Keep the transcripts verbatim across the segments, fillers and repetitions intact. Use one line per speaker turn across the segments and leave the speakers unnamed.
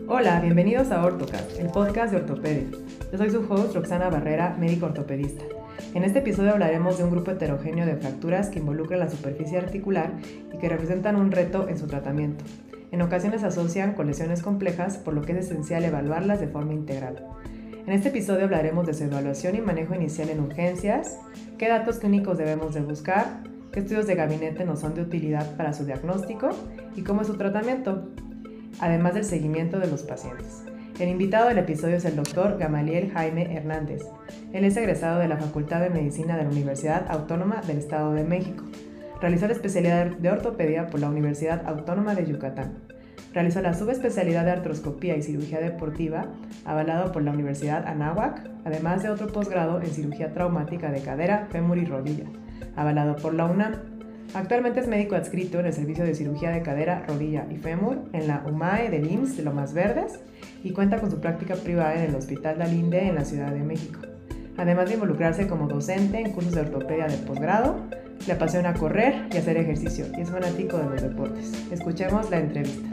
Hola, bienvenidos a Ortocast, el podcast de ortopedia. Yo soy su host, Roxana Barrera, médico ortopedista. En este episodio hablaremos de un grupo heterogéneo de fracturas que involucran la superficie articular y que representan un reto en su tratamiento. En ocasiones se asocian con lesiones complejas, por lo que es esencial evaluarlas de forma integral. En este episodio hablaremos de su evaluación y manejo inicial en urgencias, qué datos clínicos debemos de buscar, qué estudios de gabinete nos son de utilidad para su diagnóstico y cómo es su tratamiento, además del seguimiento de los pacientes. El invitado del episodio es el doctor Gamaliel Jaime Hernández. Él es egresado de la Facultad de Medicina de la Universidad Autónoma del Estado de México. Realizó la especialidad de ortopedia por la Universidad Autónoma de Yucatán. Realizó la subespecialidad de artroscopía y cirugía deportiva, avalado por la Universidad Anáhuac, además de otro posgrado en cirugía traumática de cadera, fémur y rodilla, avalado por la UNAM. Actualmente es médico adscrito en el Servicio de Cirugía de Cadera, Rodilla y Fémur en la UMAE del I M S S de Lomas Verdes y cuenta con su práctica privada en el Hospital Dalinde en la Ciudad de México. Además de involucrarse como docente en cursos de ortopedia de posgrado, le apasiona correr y hacer ejercicio y es fanático de los deportes. Escuchemos la entrevista.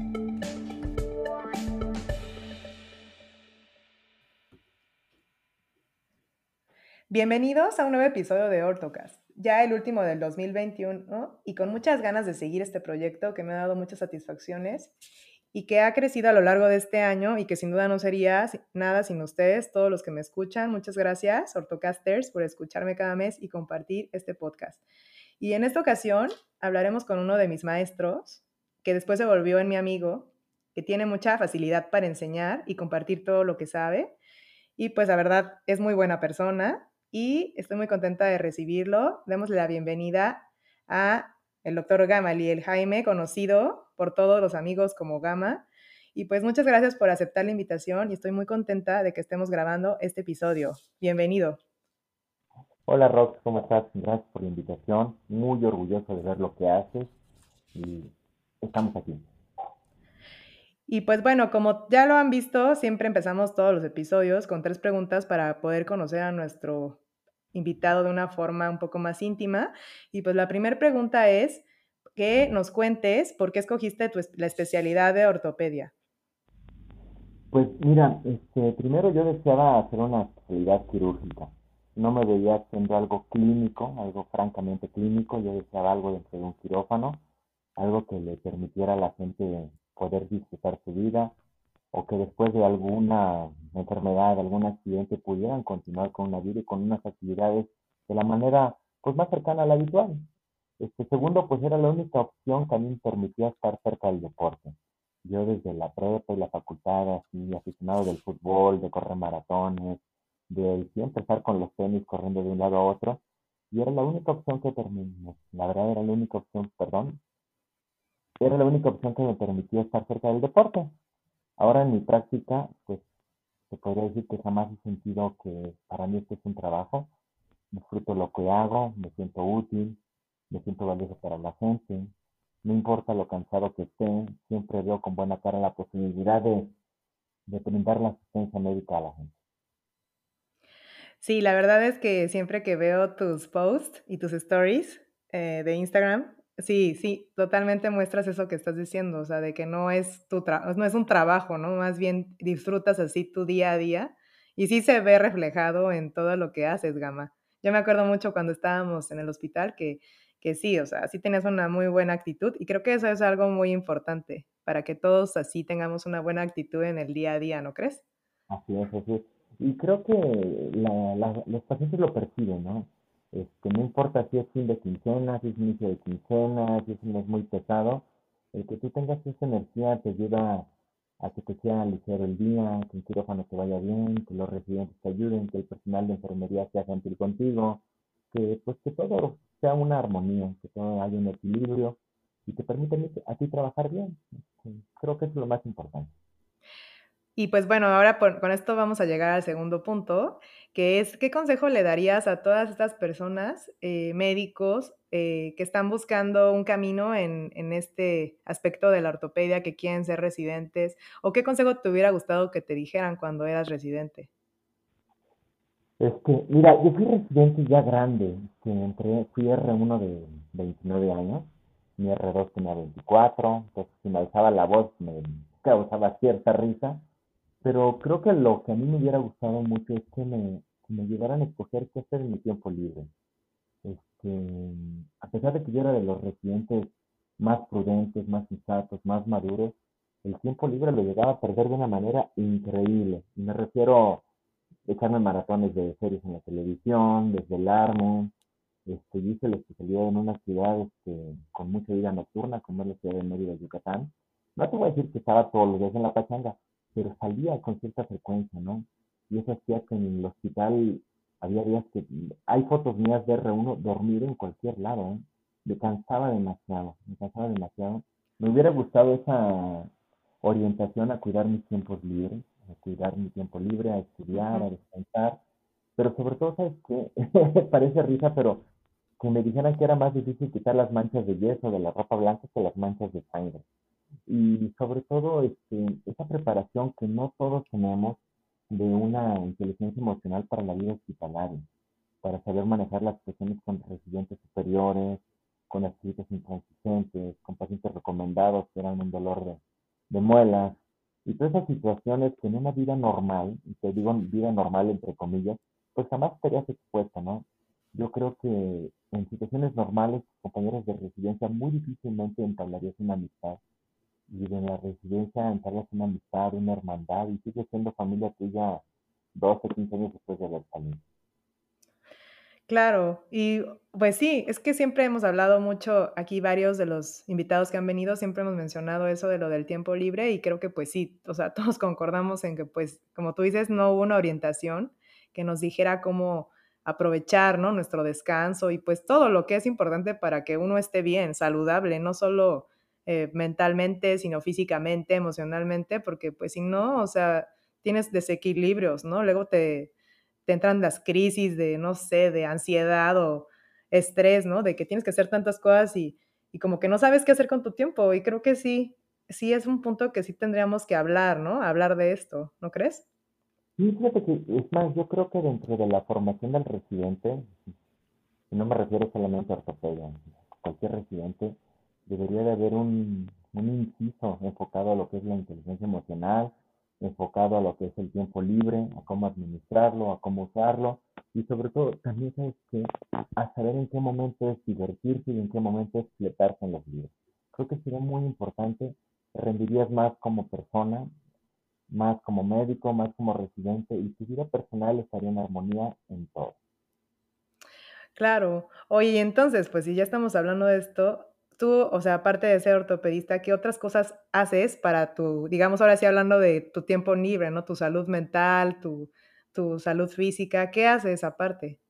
Bienvenidos a un nuevo episodio de Ortocast, ya el último del dos mil veintiuno y con muchas ganas de seguir este proyecto que me ha dado muchas satisfacciones y que ha crecido a lo largo de este año y que sin duda no sería nada sin ustedes, todos los que me escuchan. Muchas gracias, Ortocasters, por escucharme cada mes y compartir este podcast. Y en esta ocasión hablaremos con uno de mis maestros, que después se volvió en mi amigo, que tiene mucha facilidad para enseñar y compartir todo lo que sabe. Y pues la verdad es muy buena persona y estoy muy contenta de recibirlo. Démosle la bienvenida a el doctor Gamaliel Jaime, conocido por todos los amigos como Gama. Y pues muchas gracias por aceptar la invitación y estoy muy contenta de que estemos grabando este episodio. Bienvenido.
Hola Rox, ¿cómo estás? Gracias por la invitación. Muy orgulloso de ver lo que haces y estamos aquí.
Y pues bueno, como ya lo han visto, siempre empezamos todos los episodios con tres preguntas para poder conocer a nuestro invitado de una forma un poco más íntima. Y pues la primera pregunta es que nos cuentes por qué escogiste tu, la especialidad de ortopedia.
Pues mira, este, primero yo deseaba hacer una especialidad quirúrgica. No me veía haciendo algo clínico, algo francamente clínico. Yo deseaba algo dentro de un quirófano, algo que le permitiera a la gente poder disfrutar su vida o que después de alguna enfermedad, algún accidente pudieran continuar con una vida y con unas actividades de la manera pues más cercana a la habitual. Este segundo, pues era la única opción que a mí me permitía estar cerca del deporte. Yo desde la prepa y la facultad, así, aficionado del fútbol, de correr maratones, de siempre estar con los tenis corriendo de un lado a otro, y era la única opción que terminé, la verdad era la única opción, perdón, era la única opción que me permitía estar cerca del deporte. Ahora en mi práctica, pues se podría decir que jamás he sentido que para mí esto es un trabajo. Disfruto lo que hago, me siento útil, me siento valioso para la gente. No importa lo cansado que esté, siempre veo con buena cara la posibilidad de, de brindar la asistencia médica a la gente.
Sí, la verdad es que siempre que veo tus posts y tus stories eh, de Instagram, sí, sí, totalmente muestras eso que estás diciendo, o sea, de que no es tu tra- no es un trabajo, ¿no? Más bien disfrutas así tu día a día y sí se ve reflejado en todo lo que haces, Gama. Yo me acuerdo mucho cuando estábamos en el hospital que, que sí, o sea, sí tenías una muy buena actitud y creo que eso es algo muy importante para que todos así tengamos una buena actitud en el día a día, ¿no crees?
Así es, así es. Y creo que la, la, los pacientes lo perciben, ¿no? Este, no importa si es fin de quincena, si es inicio de quincena, si es un mes muy pesado, el que tú tengas esa energía te ayuda a que te sea ligero el día, que el quirófano te vaya bien, que los residentes te ayuden, que el personal de enfermería sea gentil contigo, que pues que todo sea una armonía, que todo haya un equilibrio y te permite a ti trabajar bien. Creo que eso es lo más importante.
Y pues bueno, ahora por, con esto vamos a llegar al segundo punto, que es, ¿qué consejo le darías a todas estas personas, eh, médicos, eh, que están buscando un camino en, en este aspecto de la ortopedia, que quieren ser residentes? ¿O qué consejo te hubiera gustado que te dijeran cuando eras residente?
Este, mira, yo fui residente ya grande, que entré, fui R uno de veintinueve años, mi R dos tenía veinticuatro, entonces si me alzaba la voz me, causaba cierta risa, pero creo que lo que a mí me hubiera gustado mucho es que me, que me ayudaran a escoger qué hacer en mi tiempo libre. Este, a pesar de que yo era de los residentes más prudentes, más sensatos, más maduros, el tiempo libre lo llegaba a perder de una manera increíble. Y me refiero a echarme maratones de series en la televisión, desvelarme. Este, yo hice la especialidad en una ciudad este, con mucha vida nocturna, como es la ciudad de Mérida, Yucatán. No te voy a decir que estaba todos los días en la pachanga, pero salía con cierta frecuencia, ¿no? Y eso hacía que en el hospital había días que hay fotos mías de R uno dormir en cualquier lado, ¿eh? Me cansaba demasiado, me cansaba demasiado. Me hubiera gustado esa orientación a cuidar mis tiempos libres, a cuidar mi tiempo libre, a estudiar,
Ujú.
a descansar, pero sobre todo, ¿sabes qué? Parece risa, pero que me dijeran que era más difícil quitar las manchas de yeso de la ropa blanca que las manchas de sangre. Y sobre todo, este, esa preparación que no todos tenemos de una inteligencia emocional para la vida hospitalaria, para saber manejar las situaciones con residentes superiores, con actividades intransigentes, con pacientes recomendados que eran un dolor de, de muelas, y todas esas situaciones que en una vida normal, y te digo vida normal entre comillas, pues jamás estarías expuesta, ¿no? Yo creo que en situaciones normales, compañeros de residencia, muy difícilmente entablarías una amistad, y de la residencia entablas una amistad, una hermandad, y sigues siendo familia tuya doce, quince años después de haber salido.
Claro, y pues sí, es que siempre hemos hablado mucho, aquí varios de los invitados que han venido, siempre hemos mencionado eso de lo del tiempo libre y creo que pues sí, o sea, todos concordamos en que pues, como tú dices, no hubo una orientación que nos dijera cómo aprovechar, ¿no? Nuestro descanso y pues todo lo que es importante para que uno esté bien, saludable, no solo eh, mentalmente, sino físicamente, emocionalmente, porque pues si no, o sea, tienes desequilibrios, ¿no? Luego te te entran las crisis de, no sé, de ansiedad o estrés, ¿no? De que tienes que hacer tantas cosas y, y como que no sabes qué hacer con tu tiempo. Y creo que sí, sí es un punto que sí tendríamos que hablar, ¿no? Hablar de esto, ¿no crees?
Sí, fíjate que, es más, yo creo que dentro de la formación del residente, y no me refiero solamente a ortopedia, cualquier residente, debería de haber un, un inciso enfocado a lo que es la inteligencia emocional, enfocado a lo que es el tiempo libre, a cómo administrarlo, a cómo usarlo, y sobre todo también sabes que a saber en qué momento es divertirse y en qué momento es fletarse en los libros. Creo que sería muy importante, rendirías más como persona, más como médico, más como residente, y tu vida personal estaría en armonía en todo.
Claro. Oye, y entonces, pues si ya estamos hablando de esto, tú, o sea, aparte de ser ortopedista, ¿qué otras cosas haces para tu, digamos, ahora sí hablando de tu tiempo libre, ¿no? Tu salud mental, tu, tu salud física, ¿qué haces aparte?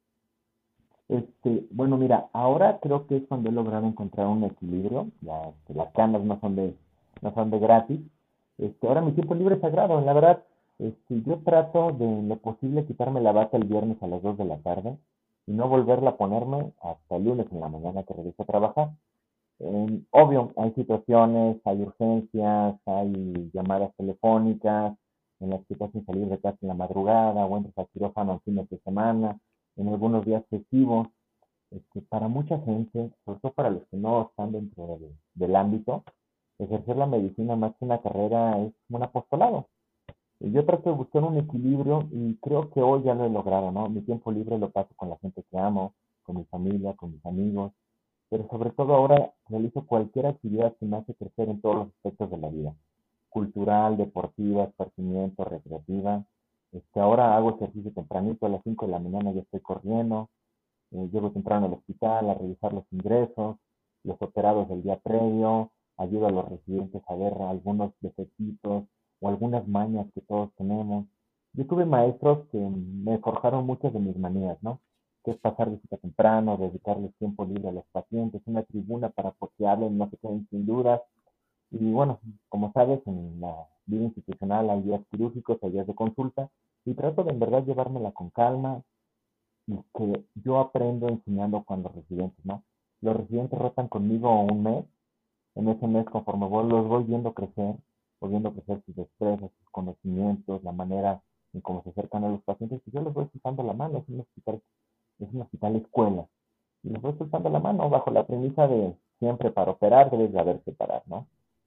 Este, bueno, mira, ahora creo que es cuando he logrado encontrar un equilibrio, ya este, las canas no son de, no son de gratis. Este, ahora mi tiempo libre es sagrado, la verdad, este, yo trato de lo posible quitarme la bata el viernes a las dos de la tarde y no volverla a ponerme hasta el lunes en la mañana que regreso a trabajar. Eh, obvio, hay situaciones, hay urgencias, hay llamadas telefónicas en las que te hacen salir de casa en la madrugada o entras al quirófano en fines de semana, en algunos días festivos. Este, para mucha gente, sobre todo para los que no están dentro del, del ámbito, ejercer la medicina más que una carrera es un apostolado. Y yo trato de buscar un equilibrio y creo que hoy ya lo he logrado, ¿no? Mi tiempo libre lo paso con la gente que amo, con mi familia, con mis amigos, pero sobre todo ahora realizo cualquier actividad que me hace crecer en todos los aspectos de la vida, cultural, deportiva, esparcimiento, recreativa. Este, ahora hago ejercicio tempranito, a las cinco de la mañana ya estoy corriendo, eh, llego temprano al hospital a revisar los ingresos, los operados del día previo, ayudo a los residentes a ver algunos defectitos o algunas mañas que todos tenemos. Yo tuve maestros que me forjaron muchas de mis manías, ¿no? Que es pasar visita temprano, dedicarles tiempo libre a los pacientes, una tribuna para que hablen, no se queden sin dudas. Y bueno, como sabes, en la vida institucional hay días quirúrgicos, hay días de consulta, y trato de en verdad llevármela con calma, y que yo aprendo enseñando con los residentes, ¿no? Los residentes rotan conmigo un mes, en ese mes conforme voy, los voy viendo crecer, voy viendo crecer sus destrezas, sus conocimientos, la manera en cómo se acercan a los pacientes, y yo les voy soltando la mano, es un hospital, es un hospital escuela, y les voy soltando la mano bajo la premisa de siempre para operar debes de haber separar, ¿no?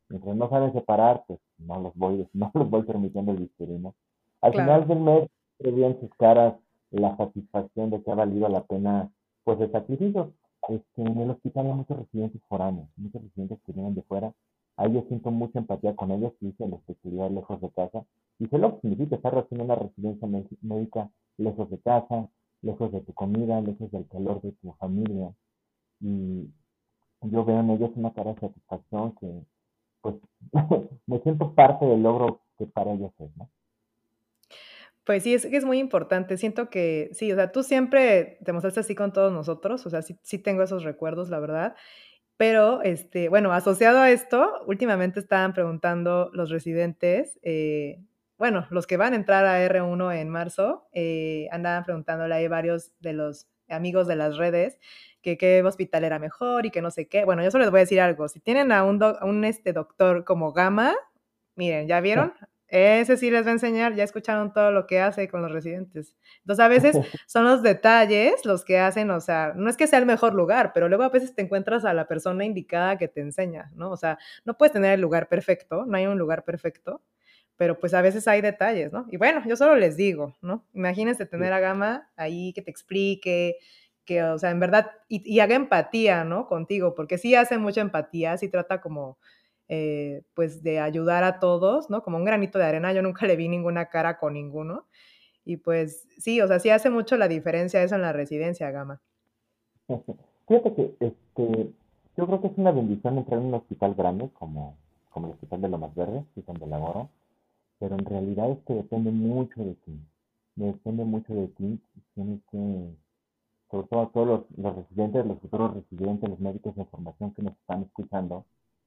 Mientras no saben separar, pues no los voy, no los voy permitiendo el bisturí, ¿no? Al final
Claro.
del mes, se ve en sus caras la satisfacción de que ha valido la pena, pues, el sacrificio. Este, en el hospital hay muchos residentes foráneos, muchos residentes que vienen de fuera. Ahí yo siento mucha empatía con ellos, que dicen la especialidad lejos de casa. Y sé lo que significa estar haciendo una residencia médica lejos de casa, lejos de tu comida, lejos del calor de tu familia. Y yo veo en ellos una cara de satisfacción que, pues, me siento parte del logro que para ellos es, ¿no?
Pues sí, es que es muy importante. Siento que sí, o sea, tú siempre te mostraste así con todos nosotros, o sea, sí sí tengo esos recuerdos, la verdad. Pero, este, bueno, asociado a esto, últimamente estaban preguntando los residentes, eh, bueno, los que van a entrar a R uno en marzo, eh, andaban preguntándole ahí varios de los amigos de las redes que qué hospital era mejor y que no sé qué. Bueno, yo solo les voy a decir algo, si tienen a un doc a un, este, doctor como Gama, miren, ¿ya vieron? Ese sí les va a enseñar, ya escucharon todo lo que hace con los residentes. Entonces, a veces son los detalles los que hacen, o sea, no es que sea el mejor lugar, pero luego a veces te encuentras a la persona indicada que te enseña, ¿no? O sea, no puedes tener el lugar perfecto, no hay un lugar perfecto, pero pues a veces hay detalles, ¿no? Y bueno, yo solo les digo, ¿no? Imagínense tener a Gama ahí que te explique, que, o sea, en verdad, y, y haga empatía, ¿no? Contigo, porque sí hace mucha empatía, sí trata como eh, pues de ayudar a todos, ¿no? Como un granito de arena, yo nunca le vi ninguna cara con ninguno. Y pues sí, o sea, sí hace mucho la diferencia eso en la residencia, Gama.
Fíjate que este, yo creo que es una bendición entrar en un hospital grande como, como el Hospital de Lomas Verdes, que es donde laboro, pero en realidad es que depende mucho de ti. Depende mucho de ti. Tienes que, sobre todo a todos los, los residentes, los futuros residentes, los médicos de formación que nos están escuchando,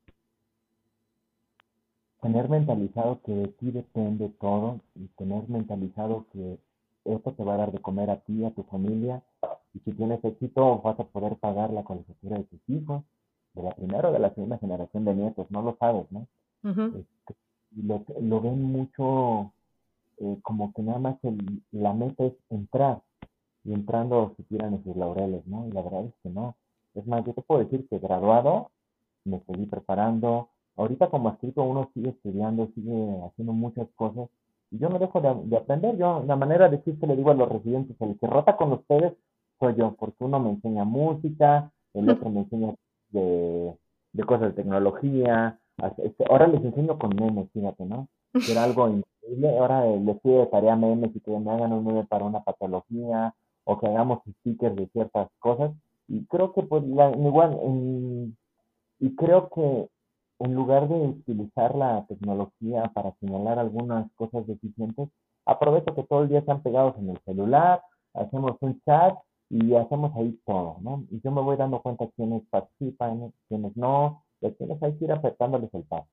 tener mentalizado que de ti depende todo y tener mentalizado que esto te va a dar de comer a ti, a tu familia, y si tienes éxito vas a poder pagar la colegiatura de tus hijos, de la primera o de la segunda generación de nietos, no lo sabes, ¿no?
Ujú.
Este, y lo, lo ven mucho eh, como que nada más el, la meta es entrar, y entrando se tiran en sus laureles, ¿no? Y la verdad es que no. Es más, yo te puedo decir que graduado me seguí preparando. Ahorita como escrito uno sigue estudiando, sigue haciendo muchas cosas y yo no dejo de, de aprender. Yo, la manera de decir que le digo a los residentes, el que rota con ustedes soy yo, porque uno me enseña música, el otro me enseña de, de cosas de tecnología. Este, ahora les enseño con memes, fíjate, ¿no? Que era algo increíble. Ahora eh, les pido de tarea memes y que me hagan un meme para una patología o que hagamos stickers de ciertas cosas. Y creo que pues la, igual en, y creo que en lugar de utilizar la tecnología para señalar algunas cosas deficientes, aprovecho que todo el día están pegados en el celular, hacemos un chat y hacemos ahí todo, ¿no? Y yo me voy dando cuenta quiénes participan, quiénes no, y a quiénes hay que ir apretándoles el paso.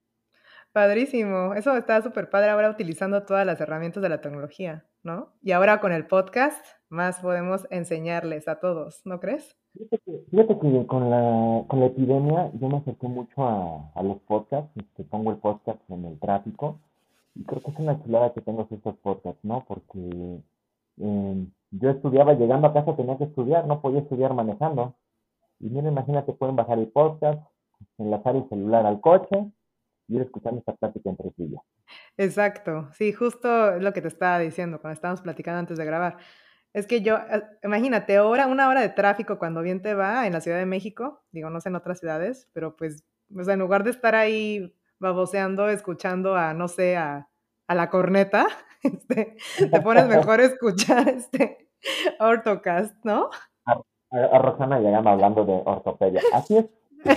Padrísimo. Eso está súper padre ahora utilizando todas las herramientas de la tecnología, ¿no? Y ahora con el podcast, más podemos enseñarles a todos, ¿no crees?
Fíjate que, fíjate que con la, con la epidemia yo me acerqué mucho a, a los podcasts, este, pongo el podcast en el tráfico y creo que es una chulada que tengo estos podcasts, ¿no? Porque eh, yo estudiaba llegando a casa, tenía que estudiar, no podía estudiar manejando. Y mira, imagínate, pueden bajar el podcast, enlazar el celular al coche y ir escuchando esta plática entre tú y yo.
Exacto. Sí, justo es lo que te estaba diciendo cuando estábamos platicando antes de grabar. Es que yo, eh, imagínate, hora, una hora de tráfico cuando bien te va en la Ciudad de México, digo, no sé en otras ciudades, pero pues, o sea, en lugar de estar ahí baboseando, escuchando a, no sé, a, a la corneta, este, te pones mejor a escuchar este Ortocast, ¿no?
A, a, a Rosana llegando hablando de ortopedia. Así es,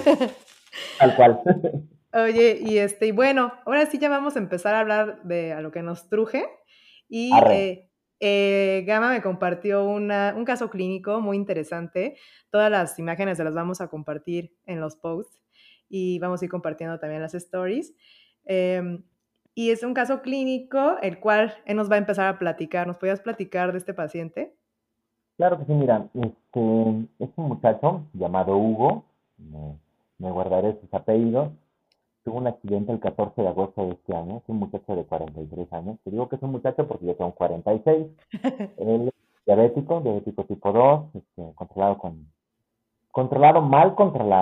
tal cual.
Oye, y este, y bueno, ahora sí ya vamos a empezar a hablar de a lo que nos truje. Y
Arre.
eh, eh, Gama me compartió una, un caso clínico muy interesante. Todas las imágenes se las vamos a compartir en los posts y vamos a ir compartiendo también las stories. Eh, y es un caso clínico el cual él nos va a empezar a platicar. ¿Nos podías platicar de este paciente?
Claro que sí, mira, este, es un muchacho llamado Hugo, me, me guardaré sus apellidos, tuvo un accidente el catorce de agosto de este año, es un muchacho de cuarenta y tres años, te digo que es un muchacho porque yo tengo cuarenta y seis, él es diabético, diabético tipo dos, este, controlado con, controlado, mal controlado,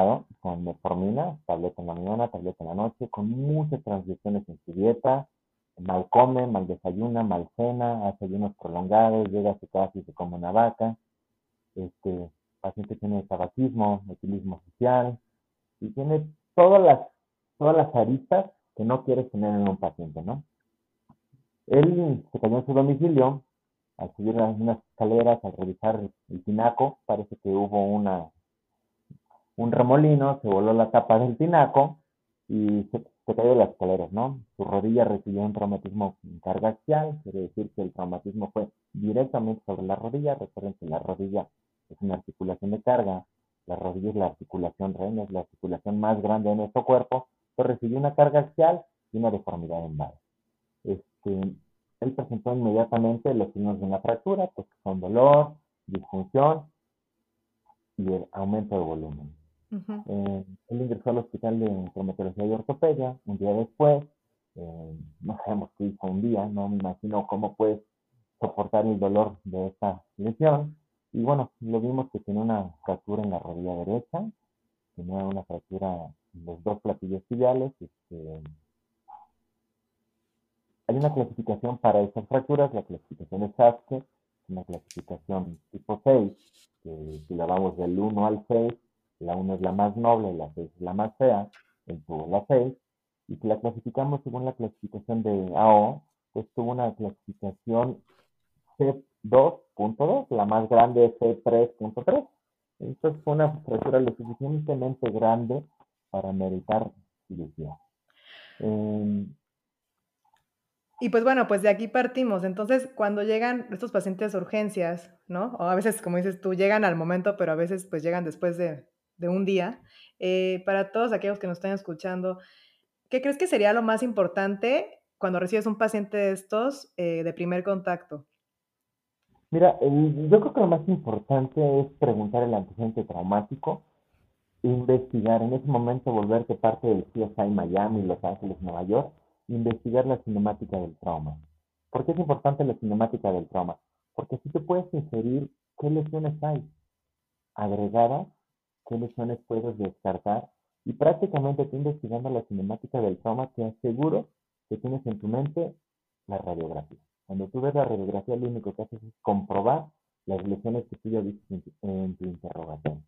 con metformina, tableta en la mañana, tableta en la noche, con muchas transgresiones en su dieta, mal come, mal desayuna, mal cena, hace ayunos prolongados, llega a su casa y se come una vaca. Este paciente tiene tabaquismo, etilismo social y tiene todas las, todas las aristas que no quieres tener en un paciente, ¿no? Él se cayó en su domicilio, al subir unas escaleras, al revisar el tinaco, parece que hubo una, un remolino, se voló la tapa del tinaco y se, se cayó de las escaleras, ¿no? Su rodilla recibió un traumatismo en carga axial, quiere decir que el traumatismo fue directamente sobre la rodilla. Recuerden que la rodilla es una articulación de carga, la rodilla es la articulación reina, es la articulación más grande de nuestro cuerpo, pues recibió una carga axial y una deformidad en base. Este, él presentó inmediatamente los signos de una fractura, pues son dolor, disfunción y el aumento de volumen. Uh-huh. Eh, él ingresó al hospital de traumatología y ortopedia un día después. Eh, no sabemos qué hizo un día, no me imagino cómo puedes soportar el dolor de esta lesión. Y bueno, lo vimos que tenía una fractura en la rodilla derecha, tenía una fractura en los dos platillos tibiales. Este, hay una clasificación para esas fracturas, la clasificación es SASCE, una clasificación tipo seis, que si la vamos del uno al seis, la uno es la más noble, la seis es la más fea, él tuvo la seis, y si la clasificamos según la clasificación de A O, pues tuvo una clasificación C dos punto dos, la más grande es C tres punto tres. Entonces fue una fractura lo suficientemente grande para meritar cirugía. Eh,
Y pues bueno, pues de aquí partimos. Entonces, cuando llegan estos pacientes a urgencias, ¿no? O a veces, como dices tú, llegan al momento, pero a veces pues llegan después de, de un día. Eh, para todos aquellos que nos están escuchando, ¿qué crees que sería lo más importante cuando recibes un paciente de estos eh, de primer contacto?
Mira, el, yo creo que lo más importante es preguntar el antecedente traumático, investigar, en ese momento volverte parte del C S I Miami, Los Ángeles, Nueva York, investigar la cinemática del trauma. ¿Por qué es importante la cinemática del trauma? Porque así te puedes inferir qué lesiones hay agregadas, qué lesiones puedes descartar, y prácticamente tú investigando la cinemática del trauma te aseguro que tienes en tu mente la radiografía. Cuando tú ves la radiografía, lo único que haces es comprobar las lesiones que tú ya viste en tu, en tu interrogación.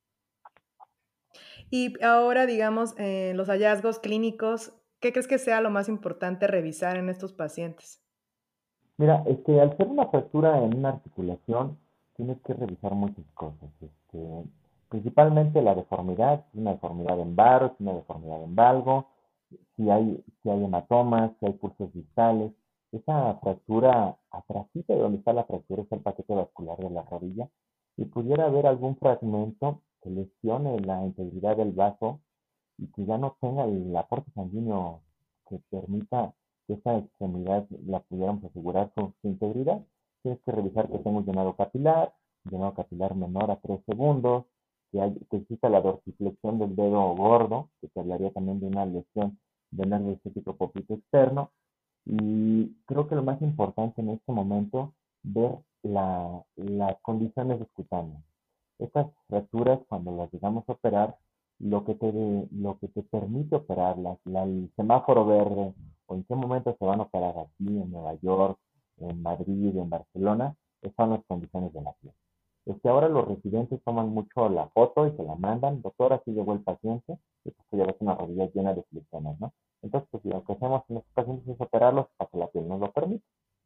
Y ahora, digamos, eh, los hallazgos clínicos, ¿qué crees que sea lo más importante revisar en estos pacientes?
Mira, este, al ser una fractura en una articulación, tienes que revisar muchas cosas. Este, principalmente la deformidad, una deformidad en varo, una deformidad en valgo, si hay, si hay hematomas, si hay pulsos distales. Esa fractura, atrásito de donde está la fractura, es el paquete vascular de la rodilla, y pudiera haber algún fragmento que lesione la integridad del vaso y que ya no tenga el aporte sanguíneo que permita que esa extremidad la pudiéramos asegurar su, su integridad. Tienes que revisar que tenga un llenado capilar, un llenado capilar menor a tres segundos, que, hay, que exista la dorsiflexión del dedo gordo, que te hablaría también de una lesión del nervio estético poplito externo. Y creo que lo más importante en este momento, ver la, las condiciones cutáneas. Estas fracturas, cuando las llegamos a operar, lo que te, lo que te permite operarlas, la, el semáforo verde, o en qué momento se van a operar aquí, en Nueva York, en Madrid, en Barcelona, son las condiciones de la piel. Es que ahora los residentes toman mucho la foto y se la mandan, doctor, así llegó el paciente, y pues ya ves una rodilla llena de flexiones, ¿no? Entonces, pues lo que hacemos en estos pacientes es operarlos para que la piel nos lo permita.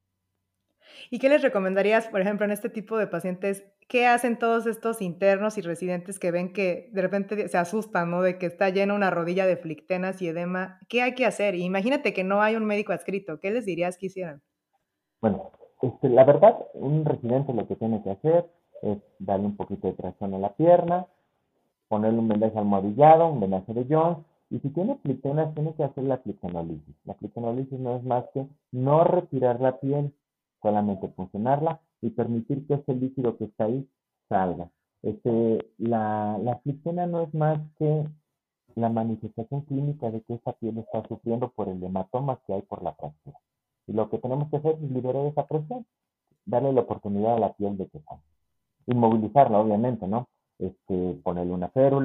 ¿Y qué les recomendarías, por ejemplo, en este tipo de pacientes? ¿Qué hacen todos estos internos y residentes que ven que de repente se asustan, ¿no? De que está llena una rodilla de flictenas y edema. ¿Qué hay que hacer? Imagínate que no hay un médico adscrito. ¿Qué les dirías que hicieran?
Bueno, este, la verdad, un residente lo que tiene que hacer es darle un poquito de tracción a la pierna, ponerle un vendaje almohadillado, un vendaje de Jones, y si tiene flictenas, tiene que hacer la flictenolisis. La flictenolisis no es más que no retirar la piel, solamente funcionarla y permitir que ese líquido que está ahí salga. Este, la, la flictena no es más que la manifestación clínica de que esa piel está sufriendo por el hematoma que hay por la fractura. Y lo que tenemos que hacer es liberar esa presión, darle la oportunidad a la piel de que salga. Inmovilizarla, obviamente, ¿no? Este, ponerle una férula,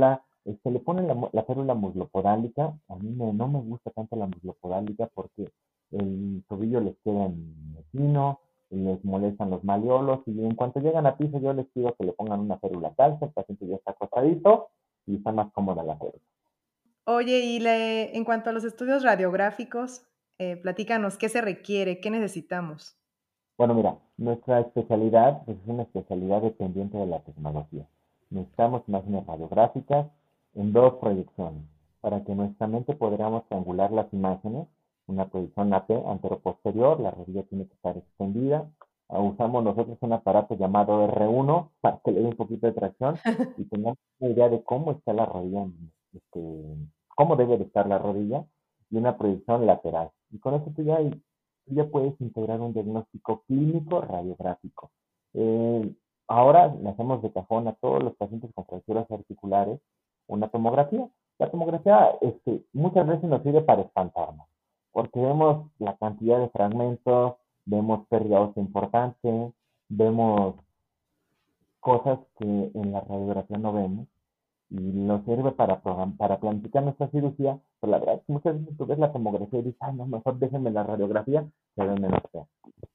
Eh, Se le pone la, mu- la férula muslopodálica. A mí me- no me gusta tanto la muslopodálica porque el tobillo les queda fino, les molestan los maliolos y en cuanto llegan a piso yo les pido que le pongan una férula calza, el paciente ya está acostadito y está más cómoda la férula.
Oye, y le en cuanto a los estudios radiográficos, eh, platícanos, ¿qué se requiere? ¿Qué necesitamos?
Bueno, mira, nuestra especialidad pues, es una especialidad dependiente de la tecnología. Necesitamos imágenes radiográficas en dos proyecciones. Para que nuestra mente podamos triangular las imágenes, una proyección A P anteroposterior, la rodilla tiene que estar extendida. Ah, usamos nosotros un aparato llamado R uno para que le dé un poquito de tracción y tengamos una idea de cómo está la rodilla, este, cómo debe de estar la rodilla, y una proyección lateral. Y con eso tú ya tú ya puedes integrar un diagnóstico clínico radiográfico. Eh, Ahora le hacemos de cajón a todos los pacientes con fracturas articulares una tomografía. La tomografía este, muchas veces nos sirve para espantarnos, porque vemos la cantidad de fragmentos, vemos pérdida ósea importante, vemos cosas que en la radiografía no vemos y nos sirve para, program- para planificar nuestra cirugía, pero la verdad es que muchas veces tú ves la tomografía y dices, ay, no, mejor déjenme la radiografía, se ve menos fea.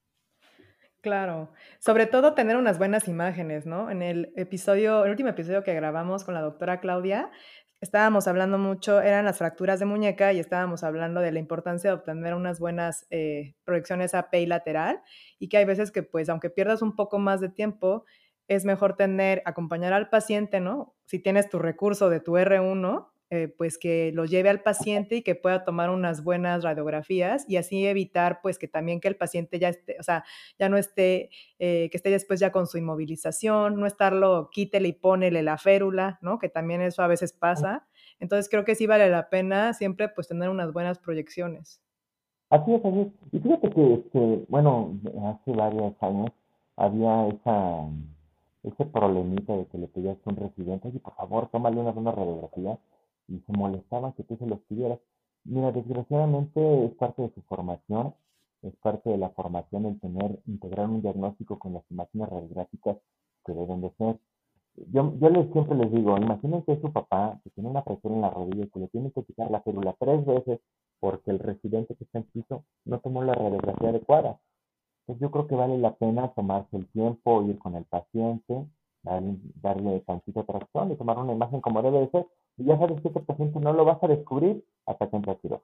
Claro, sobre todo tener unas buenas imágenes, ¿no? En el episodio el último episodio que grabamos con la doctora Claudia, estábamos hablando mucho eran las fracturas de muñeca y estábamos hablando de la importancia de obtener unas buenas, eh, proyecciones A P y lateral, y que hay veces que, pues, aunque pierdas un poco más de tiempo, es mejor tener acompañar al paciente, ¿no? Si tienes tu recurso de tu R uno, eh, pues, que lo lleve al paciente y que pueda tomar unas buenas radiografías, y así evitar, pues, que también que el paciente ya esté, o sea, ya no esté, eh, que esté después ya con su inmovilización, no estarlo quítele y pónele la férula, ¿no? Que también eso a veces pasa. Entonces creo que sí vale la pena siempre pues tener unas buenas proyecciones.
Así es, así es. Y fíjate que, este, bueno, hace varios años había esa, ese problemita de que le pedías a un residente, y por favor, tómale una buena radiografía, y se molestaban que tú se los pidieras. Mira, desgraciadamente es parte de su formación, es parte de la formación el tener, integrar un diagnóstico con las imágenes radiográficas que deben de ser. Yo, yo les, siempre les digo, imaginen que es su papá que tiene una fractura en la rodilla y que le tiene que quitar la férula tres veces porque el residente que está en piso no tomó la radiografía adecuada. Entonces yo creo que vale la pena tomarse el tiempo, ir con el paciente, darle, darle tantito tracción y tomar una imagen como debe de ser. Y ya sabes que este paciente no lo vas a descubrir hasta que entre a quirófano.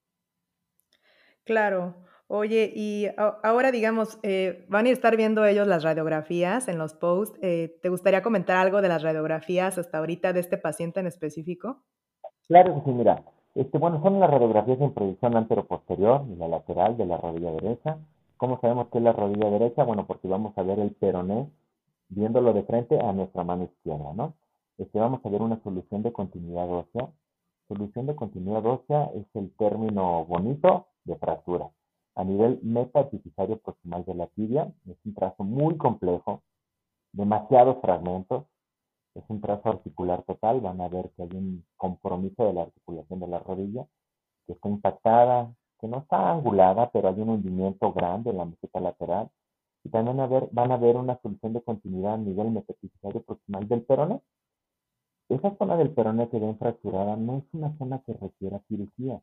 Claro. Oye, y a ahora, digamos, eh, van a estar viendo ellos las radiografías en los posts, eh, ¿te gustaría comentar algo de las radiografías hasta ahorita de este paciente en específico?
Claro que sí, mira, este, bueno, son las radiografías en proyección anteroposterior y la lateral de la rodilla derecha. ¿Cómo sabemos que es la rodilla derecha? Bueno, porque vamos a ver el peroné viéndolo de frente a nuestra mano izquierda, ¿no? Este, vamos a ver una solución de continuidad ósea. Solución de continuidad ósea es el término bonito de fractura. A nivel metaepifisario proximal de la tibia, es un trazo muy complejo, demasiados fragmentos, es un trazo articular total, van a ver que hay un compromiso de la articulación de la rodilla, que está impactada, que no está angulada, pero hay un hundimiento grande en la meseta lateral. Y también a ver, van a ver una solución de continuidad a nivel metafisario proximal del peroné. Esa zona del peroné que ven fracturada no es una zona que requiera cirugía.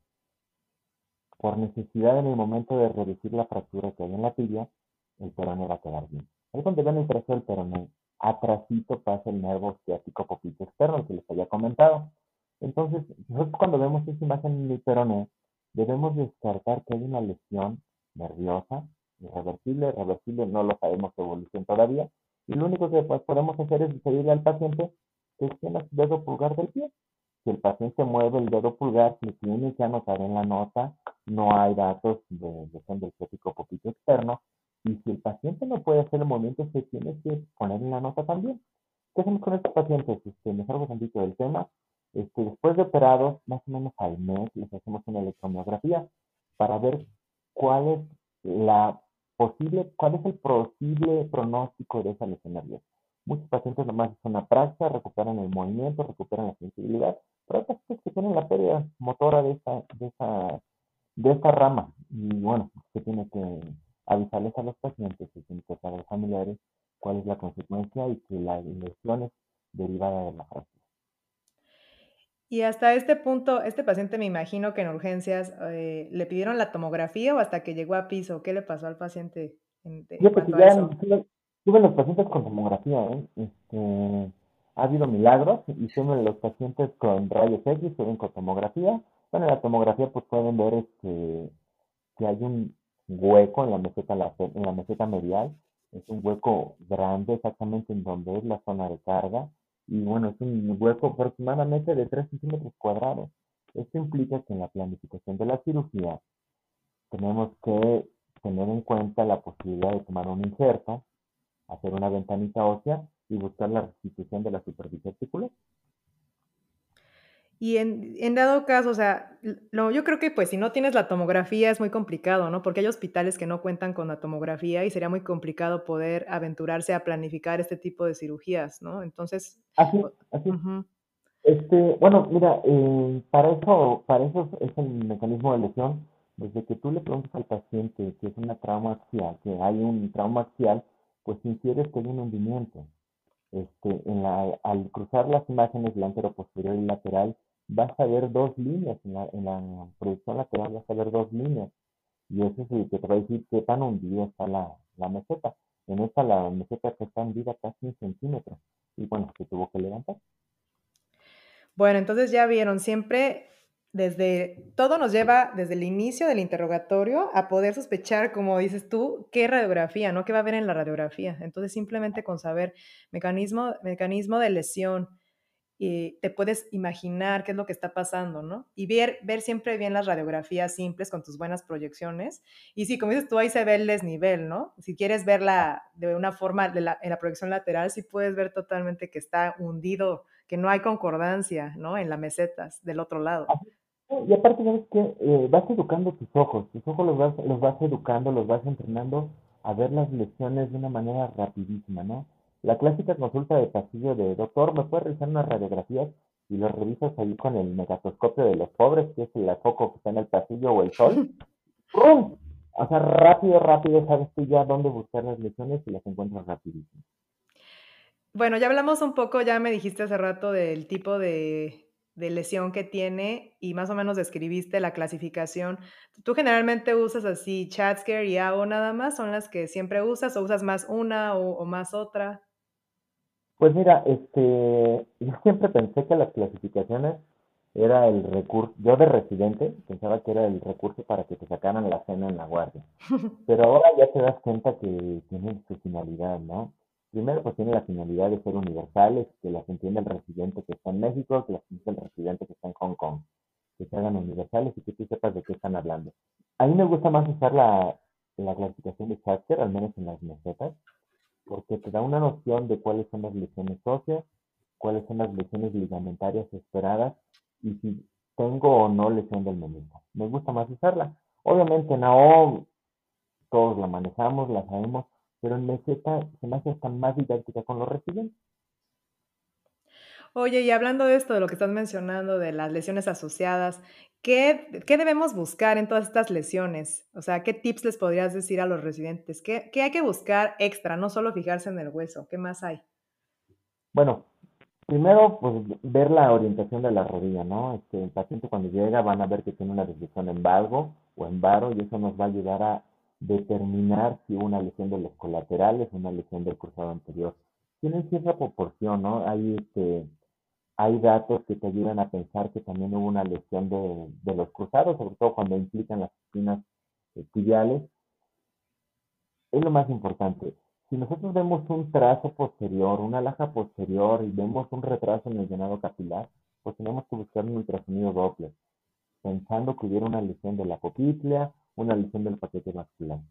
Por necesidad en el momento de reducir la fractura que hay en la tibia, el peroné va a quedar bien. Ahí donde ven el trazo del peroné, atrasito pasa el nervo ciático poquito externo, el que les había comentado. Entonces, nosotros cuando vemos esa imagen en el peroné, debemos descartar que hay una lesión nerviosa, irreversible, reversible, no lo sabemos su evolución todavía, y lo único que pues, podemos hacer es pedirle al paciente que extienda su dedo pulgar del pie. Si el paciente mueve el dedo pulgar, se tiene que anotar en la nota, no hay datos de lesión del ciático poquito externo, y si el paciente no puede hacer el movimiento, se tiene que poner en la nota también. ¿Qué hacemos con estos pacientes? Este, me salgo tantito del tema. Este, después de operados, más o menos al mes, les hacemos una electromiografía para ver cuál es la posible, cuál es el posible pronóstico de esa lesión nerviosa. Muchos pacientes nomás hacen una praxia, recuperan el movimiento, recuperan la sensibilidad, pero hay pacientes que tienen la pérdida motora de esta, de esa, de esta rama. Y bueno, se tiene que avisarles a los pacientes, se tiene que avisar a los familiares cuál es la consecuencia y que la lesión es derivada de la fractura.
Y hasta este punto, este paciente me imagino que en urgencias, eh, ¿le pidieron la tomografía o hasta que llegó a piso? ¿Qué le pasó al paciente en en
Fíjate que
cuanto a
ya
eso?
tuve, tuve los pacientes con tomografía, ¿eh? Este, ha habido milagros y tuve los pacientes con rayos X, tuve con tomografía. Bueno, en la tomografía pues pueden ver este, que hay un hueco en la meseta, lateral- en la meseta medial. Es un hueco grande exactamente en donde es la zona de carga. Y bueno, es un hueco aproximadamente de tres centímetros cuadrados. Esto implica que en la planificación de la cirugía tenemos que tener en cuenta la posibilidad de tomar un injerto, hacer una ventanita ósea y buscar la restitución de la superficie articular.
Y en en dado caso, o sea, l lo yo creo que, pues, si no tienes la tomografía es muy complicado, ¿no? Porque hay hospitales que no cuentan con la tomografía y sería muy complicado poder aventurarse a planificar este tipo de cirugías, ¿no? Entonces,
Así,
o
así.
ujú.
Este, bueno, mira, eh, para eso, para eso es el mecanismo de lesión. Desde que tú le preguntas al paciente que es una trauma axial, que hay un trauma axial, pues infieres que hay un hundimiento. Este, en la, al cruzar las imágenes delantero, posterior y lateral, vas a ver dos líneas. En la, en la proyección lateral vas a ver dos líneas. Y eso es el que te va a decir qué tan hundida está la, la meseta. En esta la meseta está hundida casi un centímetro. Y bueno, se tuvo que levantar.
Bueno, entonces ya vieron, siempre desde todo nos lleva desde el inicio del interrogatorio a poder sospechar, como dices tú, qué radiografía, ¿no? ¿Qué va a haber en la radiografía? Entonces, simplemente con saber mecanismo mecanismo de lesión, y te puedes imaginar qué es lo que está pasando, ¿no? Y ver ver siempre bien las radiografías simples con tus buenas proyecciones. Y sí, como dices tú, ahí se ve el desnivel, ¿no? Si quieres verla de una forma de la en la proyección lateral, sí puedes ver totalmente que está hundido, que no hay concordancia, ¿no? En las mesetas del otro lado.
Así, ¿no? Y aparte, ¿sabes qué? Eh, vas educando tus ojos, tus ojos los vas, los vas educando, los vas entrenando a ver las lesiones de una manera rapidísima, ¿no? La clásica consulta de pasillo de doctor, ¿me puede revisar unas radiografías? Y los revisas ahí con el megatoscopio de los pobres, que es el foco que está en el pasillo o el sol. ¡Pum! O sea, rápido, rápido, sabes tú ya dónde buscar las lesiones y las encuentras rapidísimo.
Bueno, ya hablamos un poco, ya me dijiste hace rato del tipo de de lesión que tiene y más o menos describiste la clasificación. ¿Tú generalmente usas así CHATSCARE y A O nada más? ¿Son las que siempre usas o usas más una o o más otra?
Pues mira, este, yo siempre pensé que las clasificaciones era el recurso, yo de residente pensaba que era el recurso para que te sacaran la cena en la guardia, pero ahora ya te das cuenta que tienen su finalidad, ¿no? Primero, pues tiene la finalidad de ser universales, que las entienda el residente que está en México, que las entienda el residente que está en Hong Kong, que se hagan universales y que tú sepas de qué están hablando. A mí me gusta más usar la, la clasificación de Chapter, al menos en las mesetas, porque te da una noción de cuáles son las lesiones óseas, cuáles son las lesiones ligamentarias esperadas y si tengo o no lesión del menisco. Me gusta más usarla. Obviamente en A O todos la manejamos, la sabemos, pero en meseta se me hace hasta más didáctica con los residentes.
Oye, y hablando de esto, de lo que estás mencionando, de las lesiones asociadas, ¿qué qué debemos buscar en todas estas lesiones? O sea, ¿qué tips les podrías decir a los residentes? ¿Qué qué hay que buscar extra? No solo fijarse en el hueso, ¿qué más hay?
Bueno, primero, pues ver la orientación de la rodilla, ¿no? Este, el paciente cuando llega van a ver que tiene una desviación en valgo o en varo y eso nos va a ayudar a determinar si hubo una lesión de los colaterales o una lesión del cruzado anterior. Tienen cierta proporción, ¿no? Hay, este, hay datos que te ayudan a pensar que también hubo una lesión de, de los cruzados, sobre todo cuando implican las espinas eh, tibiales. Es lo más importante. Si nosotros vemos un trazo posterior, una laja posterior y vemos un retraso en el llenado capilar, pues tenemos que buscar un ultrasonido Doppler, pensando que hubiera una lesión de la poquitlea, una lesión del paquete vascular.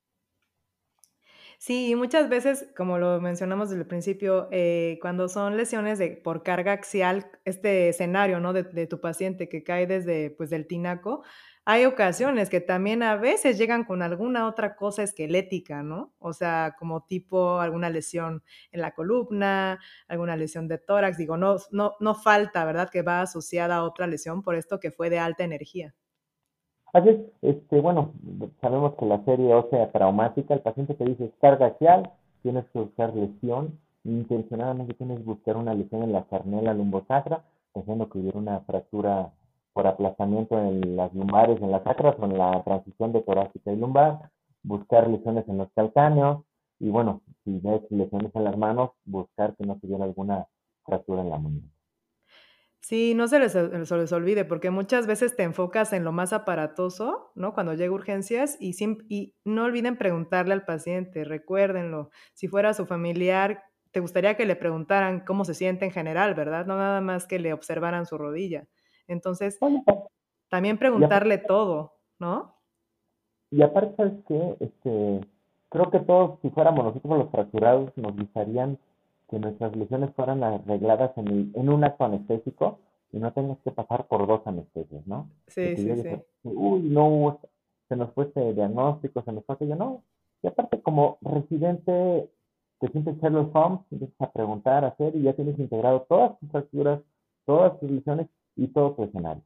Sí, y muchas veces, como lo mencionamos desde el principio, eh, cuando son lesiones de por carga axial, este escenario, ¿no? De de tu paciente que cae desde, pues, del tinaco, hay ocasiones que también a veces llegan con alguna otra cosa esquelética, ¿no? O sea, como tipo alguna lesión en la columna, alguna lesión de tórax, digo, no no no falta, ¿verdad?, que va asociada a otra lesión por esto que fue de alta energía.
Así es, este, bueno, sabemos que la serie ósea traumática, el paciente te dice es carga axial, tienes que buscar lesión, intencionadamente tienes que buscar una lesión en la carnela lumbosacra, pensando que hubiera una fractura por aplastamiento en las lumbares, en las sacras o en la transición de torácica y lumbar, buscar lesiones en los calcáneos y bueno, si ves lesiones en las manos, buscar que no tuviera alguna fractura en la muñeca.
Sí, no se les o se les olvide, porque muchas veces te enfocas en lo más aparatoso, ¿no? Cuando llega urgencias y sim y no olviden preguntarle al paciente, recuérdenlo. Si fuera su familiar, te gustaría que le preguntaran cómo se siente en general, ¿verdad? No nada más que le observaran su rodilla. Entonces,
Oye,
también
y aparte,
preguntarle todo, ¿no?
y aparte, ¿sabes qué? Este, creo que todos, si fuéramos nosotros los fracturados, nos gustarían que nuestras lesiones fueran arregladas en, el- en un acto anestésico y no tengas que pasar por dos anestesias, ¿no? De
Sí,
que
sí,
llegues a,
sí.
uy, no, hubo- se nos fue este diagnóstico, se nos fue aquello, no. Y aparte, como residente, te sientes Sherlock Holmes, empiezas a preguntar, a hacer, y ya tienes integrado todas tus fracturas, todas tus lesiones y todo tu escenario.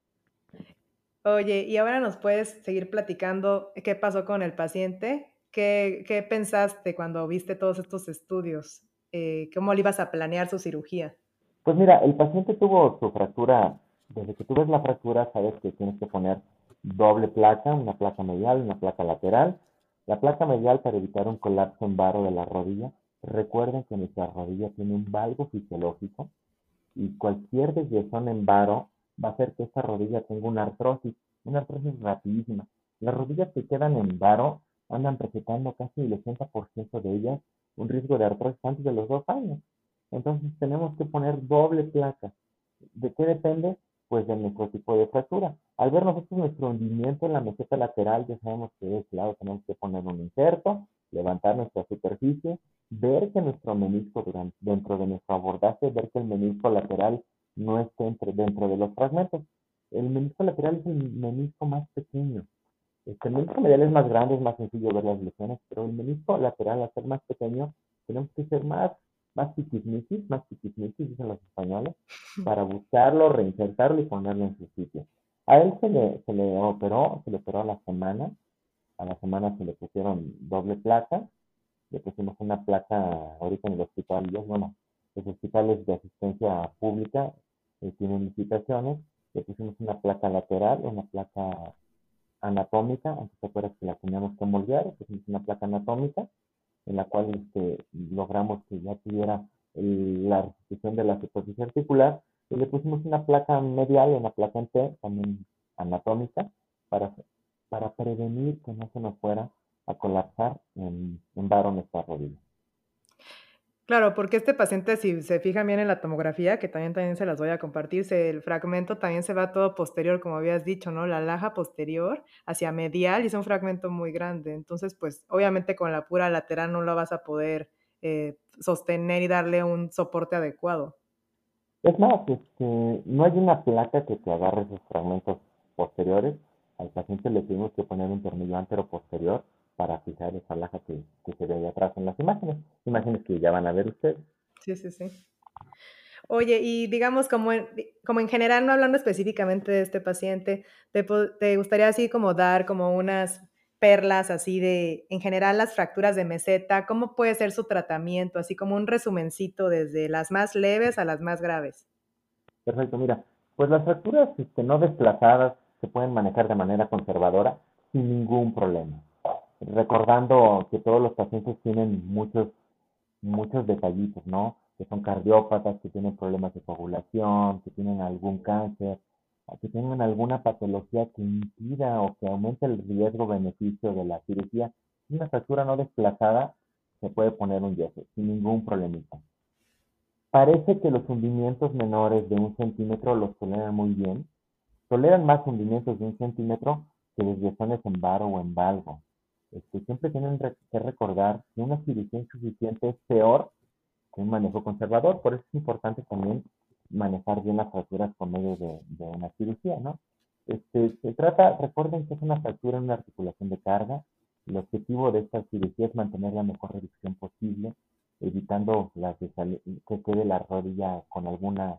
Oye, y ahora nos puedes seguir platicando qué pasó con el paciente. ¿Qué qué pensaste cuando viste todos estos estudios? Eh, ¿cómo le ibas a planear su cirugía?
Pues mira, el paciente tuvo su fractura, desde que tú ves la fractura, sabes que tienes que poner doble placa, una placa medial y una placa lateral. La placa medial para evitar un colapso en varo de la rodilla. Recuerden que nuestra rodilla tiene un valgo fisiológico y cualquier desviación en varo va a hacer que esta rodilla tenga una artrosis, una artrosis rapidísima. Las rodillas que quedan en varo andan presentando casi el ochenta por ciento de ellas un riesgo de artrosis antes de los dos años. Entonces tenemos que poner doble placa. ¿De qué depende? Pues de nuestro tipo de fractura. Al ver nosotros nuestro hundimiento en la meseta lateral, ya sabemos que de ese lado tenemos que poner un injerto, levantar nuestra superficie, ver que nuestro menisco durante, dentro de nuestro abordaje, ver que el menisco lateral no esté entre, dentro de los fragmentos. El menisco lateral es el menisco más pequeño. Este, el menisco medial es más grande, es más sencillo ver las lesiones, pero el menisco lateral, al ser más pequeño, tenemos que ser más, más tiquismiquis, más tiquismiquis, dicen los españoles, para buscarlo, reinsertarlo y ponerlo en su sitio. A él se le, se le operó, se le operó a la semana, a la semana se le pusieron doble placa, le pusimos una placa ahorita en el hospital, ya, bueno, los hospitales de asistencia pública eh, tienen licitaciones, le pusimos una placa lateral, una placa anatómica, aunque te acuerdas que la teníamos que moldear, pusimos una placa anatómica en la cual este, logramos que ya tuviera el, la restitución de la superficie articular y le pusimos una placa medial, una placa en T, también anatómica, para, para prevenir que no se nos fuera a colapsar en, en varo nuestra rodilla.
Claro, porque este paciente, si se fijan bien en la tomografía, que también también se las voy a compartir, se el fragmento también se va todo posterior, como habías dicho, ¿no? La laja posterior hacia medial y es un fragmento muy grande. Entonces, pues, obviamente con la pura lateral no lo vas a poder, eh, sostener y darle un soporte adecuado.
Es más, este, no hay una placa que te agarre esos fragmentos posteriores. Al paciente le tuvimos que poner un tornillo antero posterior para fijar esa laja que, que se ve ahí atrás en las imágenes. Imágenes que ya van a ver ustedes.
Sí, sí, sí. Oye, y digamos, como en di como en general, no hablando específicamente de este paciente, ¿te po te gustaría así como dar como unas perlas así de, en general, las fracturas de meseta? ¿Cómo puede ser su tratamiento? Así como un resumencito desde las más leves a las más graves.
Perfecto, mira, pues las fracturas este, no desplazadas se pueden manejar de manera conservadora sin ningún problema. Recordando que todos los pacientes tienen muchos muchos detallitos, ¿no? Que son cardiópatas, que tienen problemas de coagulación, que tienen algún cáncer, que tengan alguna patología que impida o que aumente el riesgo-beneficio de la cirugía. Una fractura no desplazada se puede poner un yeso sin ningún problemita. Parece que los hundimientos menores de un centímetro los toleran muy bien. Toleran más hundimientos de un centímetro que desviaciones en varo o en valgo. Este, siempre tienen que recordar que una cirugía insuficiente es peor que un manejo conservador. Por eso es importante también manejar bien las fracturas por medio de, de una cirugía, ¿no? Este, se trata, recuerden que es una fractura en una articulación de carga. El objetivo de esta cirugía es mantener la mejor reducción posible, evitando la que, que quede la rodilla con alguna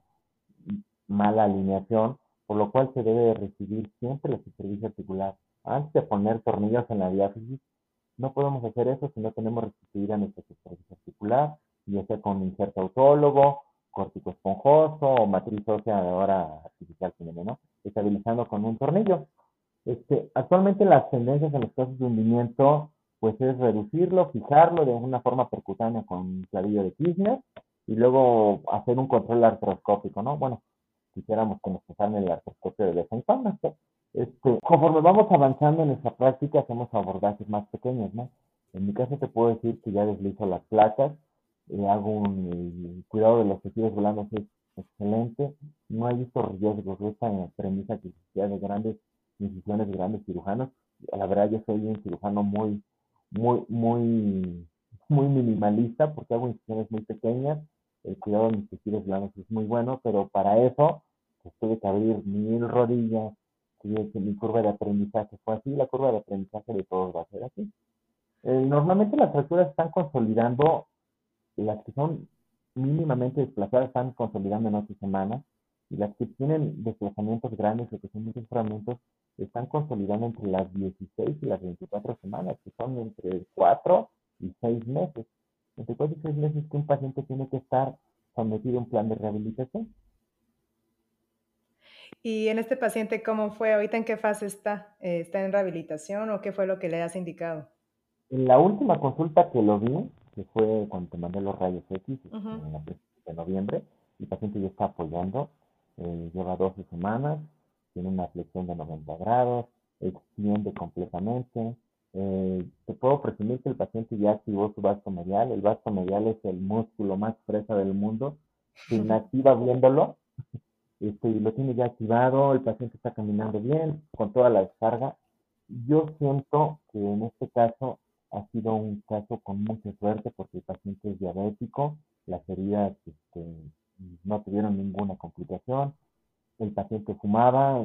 mala alineación, por lo cual se debe recibir siempre el servicio articular. Antes de poner tornillos en la diáfisis, no podemos hacer eso si no tenemos restituida nuestra superficie articular, ya sea con injerto autólogo, corticoesponjoso o matriz ósea ahora artificial, ¿no? Estabilizando con un tornillo. Este, actualmente las tendencias en los casos de hundimiento, pues es reducirlo, fijarlo de una forma percutánea con un clavillo de Kirchner y luego hacer un control artroscópico, ¿no? Bueno, quisiéramos que nos pasaran el artroscopio de vez en cuando. Este, conforme vamos avanzando en nuestra práctica, hacemos abordajes más pequeños, ¿no? En mi caso te puedo decir que ya deslizo las placas, eh, hago un el cuidado de los tejidos blandos es excelente, no hay estos riesgos, esta premisa que existía de grandes incisiones, de grandes cirujanos. La verdad yo soy un cirujano muy, muy, muy, muy minimalista porque hago incisiones muy pequeñas, el cuidado de mis tejidos blandos es muy bueno, pero para eso pues, tuve que abrir mil rodillas, tuve que mi curva de aprendizaje fue así, la curva de aprendizaje de todos va a ser así. Eh, normalmente las fracturas están consolidando, las que son mínimamente desplazadas están consolidando en ocho semanas y las que tienen desplazamientos grandes o que son muchos fragmentos están consolidando entre las dieciséis y las veinticuatro semanas, que son entre cuatro y seis meses. Entre cuatro y seis meses que un paciente tiene que estar sometido a un plan de rehabilitación.
Y en este paciente, ¿cómo fue? ¿Ahorita en qué fase está? Eh, ¿Está en rehabilitación o qué fue lo que le has indicado?
En la última consulta que lo vi, que fue cuando te mandé los rayos X,
Uh-huh.
en la de noviembre, el paciente ya está apoyando, eh, lleva doce semanas, tiene una flexión de noventa grados, extiende completamente. Eh, te puedo presumir que el paciente ya activó su vasto medial. El vasto medial es el músculo más fresa del mundo. Se inactiva viéndolo, este, lo tiene ya activado, el paciente está caminando bien, con toda la descarga. Yo siento que en este caso ha sido un caso con mucha suerte porque el paciente es diabético, las heridas este, no tuvieron ninguna complicación, el paciente fumaba,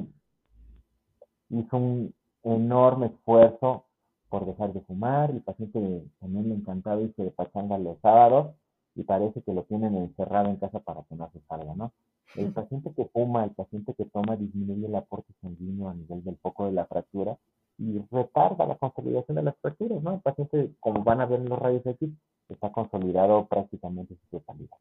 hizo un enorme esfuerzo por dejar de fumar, el paciente también le encantaba irse de pachanga los sábados y parece que lo tienen encerrado en casa para que no se salga, ¿no? El paciente que fuma, el paciente que toma disminuye el aporte sanguíneo a nivel del foco de la fractura y retarda la consolidación de las fracturas, ¿no? El paciente, como van a ver en los rayos X, está consolidado prácticamente su totalidad.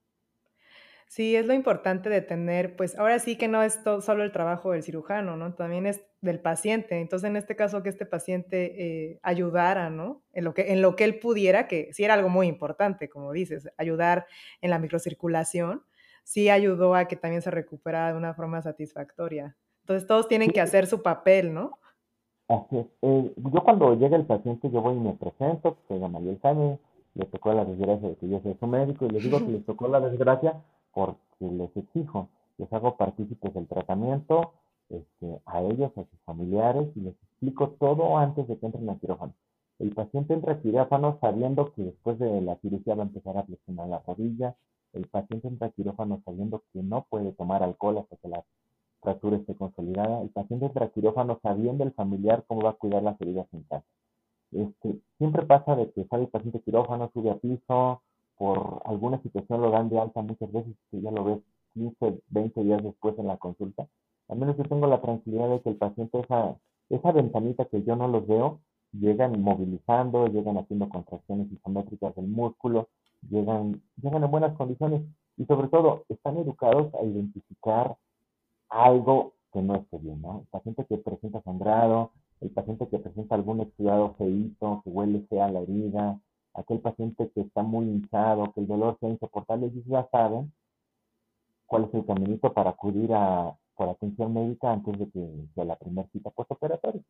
Sí, es lo importante de tener, pues ahora sí que no es todo, solo el trabajo del cirujano, ¿no? También es del paciente. Entonces, en este caso, que este paciente eh, ayudara, ¿no? En lo que, en lo que él pudiera, que sí era algo muy importante, como dices, ayudar en la microcirculación, sí ayudó a que también se recuperara de una forma satisfactoria. Entonces, todos tienen
Sí,
que hacer su papel, ¿no?
así es. Eh, yo cuando llega el paciente, yo voy y me presento, que soy Gamaliel Jaime, le tocó la desgracia de que yo soy su médico, y les digo que les tocó la desgracia porque les exijo, les hago partícipes del tratamiento, este, a ellos, a sus familiares, y les explico todo antes de que entren al quirófano. El paciente entra al quirófano sabiendo que después de la cirugía va a empezar a flexionar la rodilla, el paciente entra al quirófano sabiendo que no puede tomar alcohol hasta que la fractura esté consolidada. El paciente entra a quirófano sabiendo el familiar cómo va a cuidar las heridas en casa. Este, siempre pasa de que sale el paciente a quirófano, sube a piso, por alguna situación lo dan de alta muchas veces, que ya lo ves quince, veinte días después en la consulta. Al menos yo tengo la tranquilidad de que el paciente, esa, esa ventanita que yo no los veo, llegan movilizando, llegan haciendo contracciones isométricas del músculo, llegan, llegan en buenas condiciones y sobre todo están educados a identificar algo que no esté bien, ¿no? El paciente que presenta sangrado, el paciente que presenta algún exudado feíto, que huele fea la herida, aquel paciente que está muy hinchado, que el dolor sea insoportable, ellos ya saben cuál es el caminito para acudir a por atención médica antes de que sea la primera cita postoperatoria.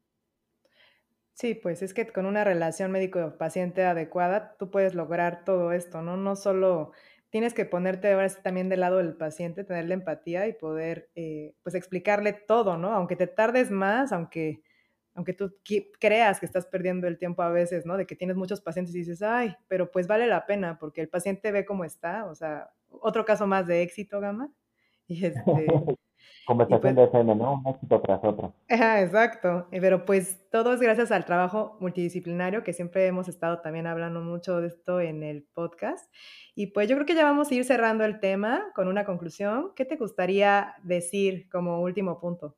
Sí, pues es que con una relación médico-paciente adecuada, tú puedes lograr todo esto, ¿no? No solo tienes que ponerte ahora sí también del lado del paciente, tener la empatía y poder, eh, pues, explicarle todo, ¿no? Aunque te tardes más, aunque aunque tú qui creas que estás perdiendo el tiempo a veces, ¿no? De que tienes muchos pacientes y dices: "Ay, pero pues vale la pena", porque el paciente ve cómo está, o sea, otro caso más de éxito, Gama. Y, este, y
Conversación
pues
de F M, ¿no? Un éxito tras otro.
ajá, exacto. Eh, pero, pues, todo es gracias al trabajo multidisciplinario, que siempre hemos estado también hablando mucho de esto en el podcast. Y, pues, yo creo que ya vamos a ir cerrando el tema con una conclusión. ¿Qué te gustaría decir como último punto?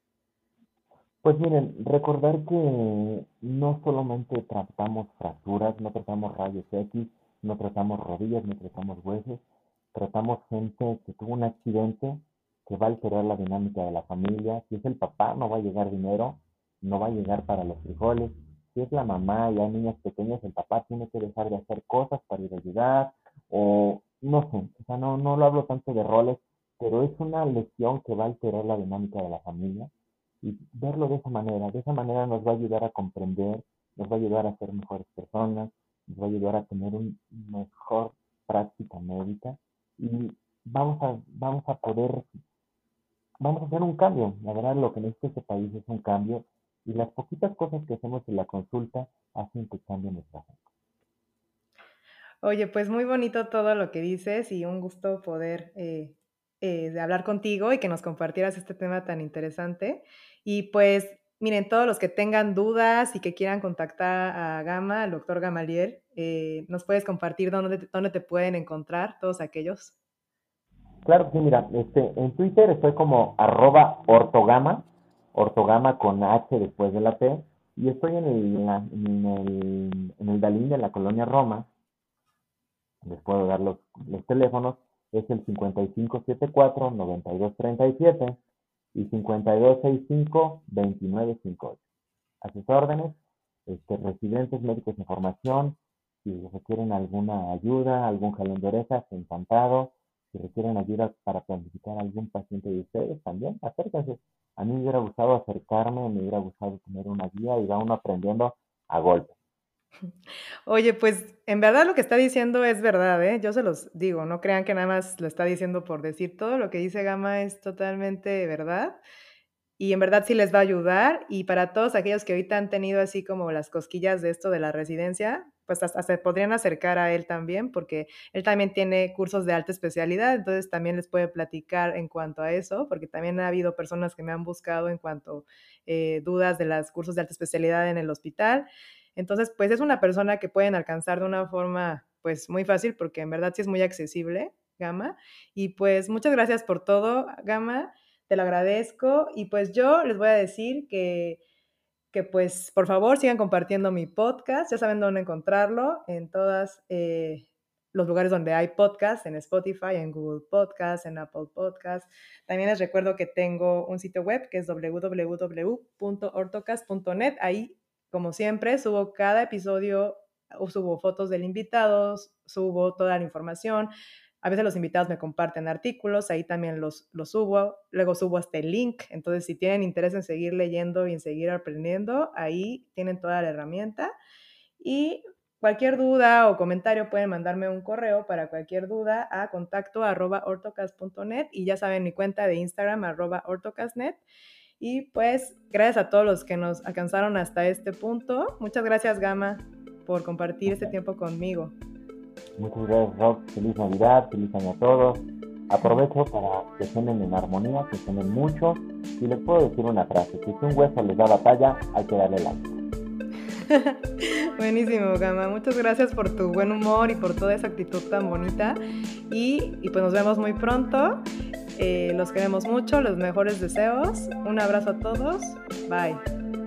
Pues miren, recordar que no solamente tratamos fracturas, no tratamos rayos X, no tratamos rodillas, no tratamos huesos, tratamos gente que tuvo un accidente que va a alterar la dinámica de la familia. Si es el papá, no va a llegar dinero, no va a llegar para los frijoles. Si es la mamá y hay niños pequeños, el papá tiene que dejar de hacer cosas para ir a ayudar, o no sé, o sea, no, no lo hablo tanto de roles, pero es una lesión que va a alterar la dinámica de la familia. Y verlo de esa manera, de esa manera nos va a ayudar a comprender, nos va a ayudar a ser mejores personas, nos va a ayudar a tener una mejor práctica médica y vamos a, vamos a poder, vamos a hacer un cambio. La verdad, lo que necesita este país es un cambio y las poquitas cosas que hacemos en la consulta hacen que cambie nuestra gente.
Oye, pues muy bonito todo lo que dices y un gusto poder eh, eh, de hablar contigo y que nos compartieras este tema tan interesante. Y pues, miren, todos los que tengan dudas y que quieran contactar a Gama, al doctor Gamaliel, eh, ¿nos puedes compartir dónde, dónde te pueden encontrar todos aquellos?
Claro que sí, mira, este, en Twitter estoy como arroba ortogama, ortogama con H después de la T, y estoy en el, en, la- en el, en el Dalín de la colonia Roma. Les puedo dar los, los teléfonos, es el cincuenta y cinco setenta y cuatro noventa y dos treinta y siete y cincuenta y dos sesenta y cinco veintinueve cincuenta y ocho. A sus órdenes, este, residentes, médicos de formación, si requieren alguna ayuda, algún jalón de orejas, encantado. Si requieren ayuda para planificar a algún paciente de ustedes, también acérquense. A mí me hubiera gustado acercarme, me hubiera gustado tener una guía y va uno aprendiendo a golpe.
Oye, pues en verdad lo que está diciendo es verdad, ¿eh? Yo se los digo, no crean que nada más lo está diciendo por decir. Todo lo que dice Gama es totalmente verdad y en verdad sí les va a ayudar. Y para todos aquellos que ahorita han tenido así como las cosquillas de esto de la residencia, pues hasta se podrían acercar a él también, porque él también tiene cursos de alta especialidad, entonces también les puede platicar en cuanto a eso, porque también ha habido personas que me han buscado en cuanto eh, dudas de los cursos de alta especialidad en el hospital. Entonces, pues es una persona que pueden alcanzar de una forma pues muy fácil, porque en verdad sí es muy accesible, Gama. Y pues muchas gracias por todo, Gama, te lo agradezco. Y pues yo les voy a decir que, que pues por favor sigan compartiendo mi podcast, ya saben dónde encontrarlo, en todas eh, los lugares donde hay podcast, en Spotify, en Google Podcast, en Apple Podcast. También les recuerdo que tengo un sitio web que es w w w punto ortocast punto net. Ahí, como siempre, subo cada episodio, subo fotos del invitado, subo toda la información. A veces los invitados me comparten artículos, ahí también los, los subo, luego subo hasta el link, entonces si tienen interés en seguir leyendo y en seguir aprendiendo, ahí tienen toda la herramienta. Y cualquier duda o comentario pueden mandarme un correo para cualquier duda a contacto arroba ortocast punto net y ya saben mi cuenta de Instagram arroba ortocastnet. Y pues gracias a todos los que nos alcanzaron hasta este punto. Muchas gracias, Gama, por compartir este tiempo conmigo.
Muchas gracias, Rob. Feliz Navidad, feliz año a todos. Aprovecho para que cenen en armonía, que cenen mucho. Y les puedo decir una frase, que si un hueso les da batalla, hay que darle el ancho.
Buenísimo, Gama. Muchas gracias por tu buen humor y por toda esa actitud tan bonita. Y, y pues nos vemos muy pronto. Eh, los queremos mucho, los mejores deseos. Un abrazo a todos. Bye.